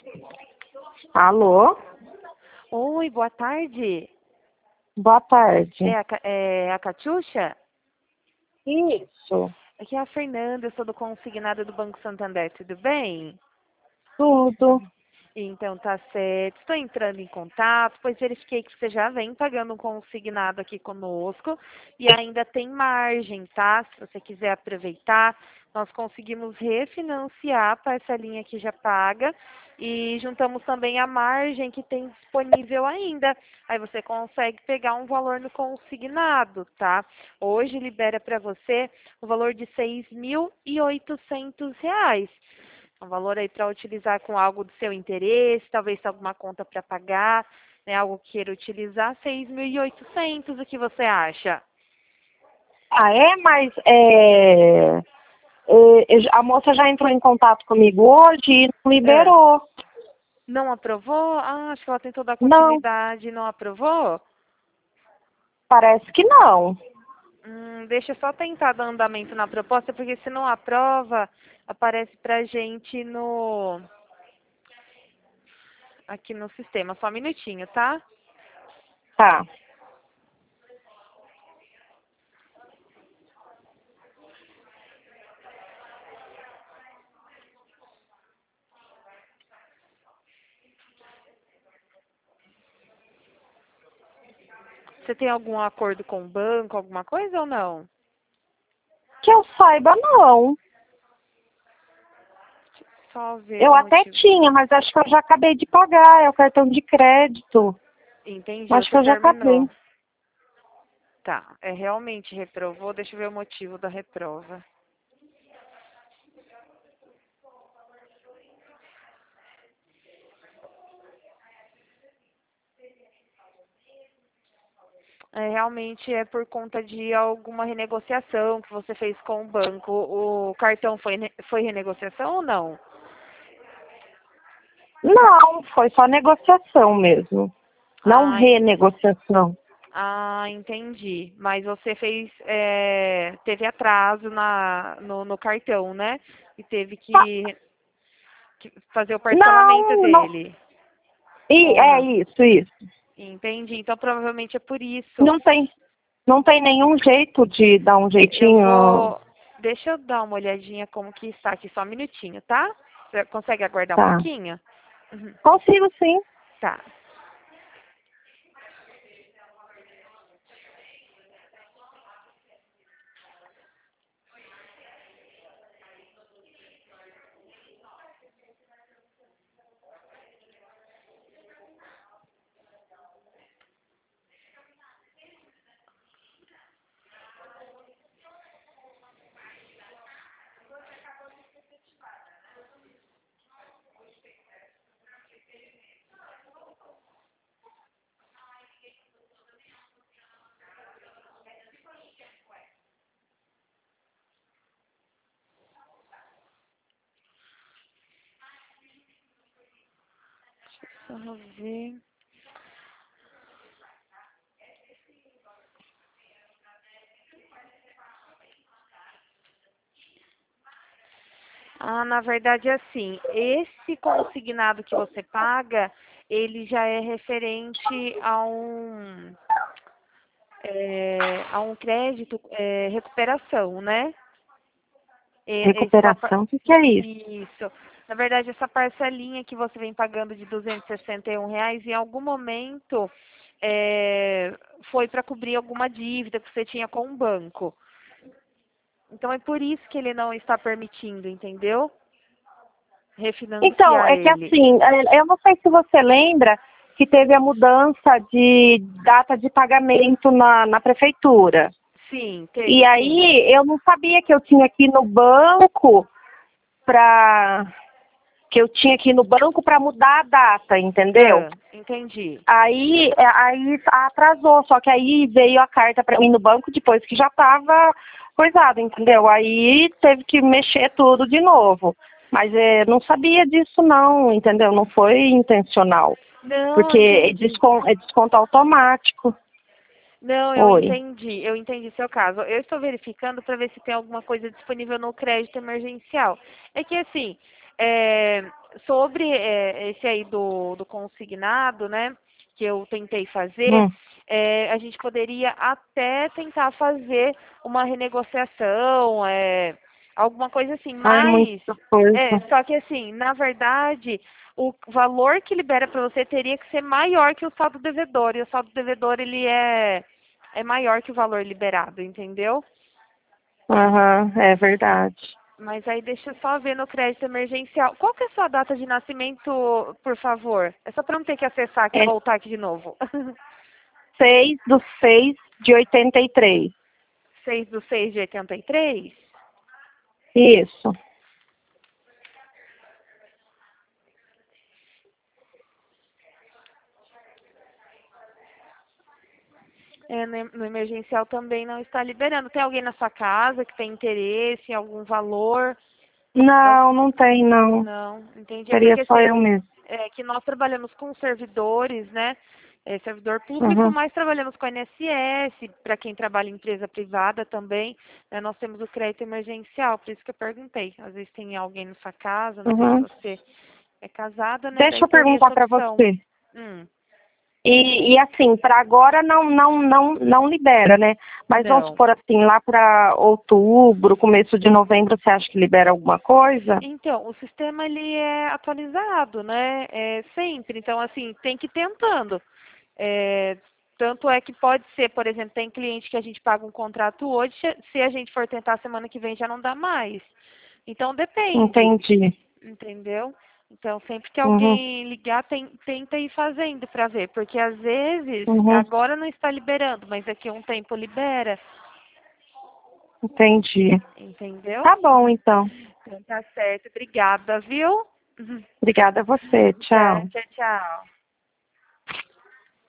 Alô? Oi, boa tarde. Boa tarde. É a Catiuxa? Isso, Aqui é a Fernanda, eu sou do consignado do Banco Santander, tudo bem? tudo. Então tá certo. Estou entrando em contato, pois verifiquei que você já vem pagando um consignado aqui conosco e ainda tem margem, tá? Se você quiser aproveitar, nós conseguimos refinanciar a parcelinha que já paga e juntamos também a margem que tem disponível ainda. Aí você consegue pegar um valor no consignado, tá? Hoje libera para você o valor de R$ 6.800. Um valor aí para utilizar com algo do seu interesse, talvez alguma conta para pagar, né, algo que queira utilizar, 6.800, o que você acha? Ah, é? Mas a moça já entrou em contato comigo hoje e não Ah, liberou. não aprovou? Ah, acho que ela tentou dar Não, continuidade e não aprovou? parece que não. Deixa eu só tentar dar andamento na proposta, porque se não aprova, aparece pra gente aqui no sistema. Só um minutinho, tá? Tá. Você tem algum acordo com o banco, alguma coisa ou não? Que eu saiba, não. Só ver Eu o até motivo. tinha, mas acho que eu já acabei de pagar. É o cartão de crédito. Entendi, Acho que você eu já acabei. terminou. Tá, realmente reprovou. Deixa eu ver o motivo da reprova. Realmente é por conta de alguma renegociação que você fez com o banco. O cartão foi renegociação ou não? Não, foi só negociação mesmo. Não Ah, renegociação. entendi. Mas você teve atraso no cartão, né? E teve que fazer o parcelamento Não, não. dele. E Ou é não? isso, isso. Entendi. Então provavelmente é por isso. Não tem nenhum jeito de dar um Eu jeitinho. vou. Deixa eu dar uma olhadinha como que está aqui, só um minutinho, tá? Você consegue aguardar um Tá. pouquinho? Uhum. Consigo sim. Tá. Só ver. Na verdade, assim, esse consignado que você paga, ele já é referente a um crédito recuperação, né? Essa, Recuperação, o que que é isso? isso. Na verdade, essa parcelinha que você vem pagando de R$ 261, em algum momento foi para cobrir alguma dívida que você tinha com o banco. Então, é por isso que ele não está permitindo, entendeu? Então, Refinanciar é que ele. assim, eu não sei se você lembra que teve a mudança de data de pagamento na prefeitura. Sim, E teve sim. aí eu não sabia que eu tinha que ir no banco para mudar a data, entendeu? Entendi. Aí atrasou, só que aí veio a carta para mim no banco depois que já estava coisado, entendeu? Aí teve que mexer tudo de novo. Mas não sabia disso não, entendeu? Não foi intencional, Não, porque é entendi. desconto automático. Não, Oi. eu entendi seu caso. Eu estou verificando para ver se tem alguma coisa disponível no crédito emergencial. É que assim, é, sobre esse aí do consignado, né, que eu tentei fazer, a gente poderia até tentar fazer uma renegociação, alguma coisa assim, Ai, mas muita coisa. só que assim, na verdade, o valor que libera para você teria que ser maior que o saldo devedor, e o saldo devedor ele é maior que o valor liberado, entendeu? Aham, é verdade. Mas aí deixa eu só ver no crédito emergencial. Qual que é a sua data de nascimento, por favor? É só para não ter que acessar aqui e É voltar aqui de novo. 6/6/83. 6/6/83? Isso. No emergencial também não está liberando. Tem alguém na sua casa que tem interesse em algum valor? Não, não tem, não. Não, entendi. É Seria porque só assim, eu mesmo. que nós trabalhamos com servidores, né? Servidor público, Uhum, mas trabalhamos com INSS, para quem trabalha em empresa privada também, né, nós temos o crédito emergencial, por isso que eu perguntei. Às vezes tem alguém na sua casa, não sei se uhum. você é casada, né? Deixa Daí eu teria perguntar essa para opção. você. Hum, E assim, para agora não libera, né? Mas vamos não. supor assim, lá para outubro, começo de novembro, você acha que libera alguma coisa? Então, o sistema ele é atualizado, né? Sempre. Então, assim, tem que ir tentando. É, tanto é que pode ser, por exemplo, tem cliente que a gente paga um contrato hoje, se a gente for tentar semana que vem já não dá mais. Então depende, Entendi. entendeu? Então sempre que Uhum, alguém ligar, tenta ir fazendo para ver, porque às vezes uhum, agora não está liberando, mas daqui a um tempo libera, entendi. entendeu? Tá bom, então. Então tá certo. Obrigada, viu? Obrigada a você. Tá, Tchau. tchau, tchau.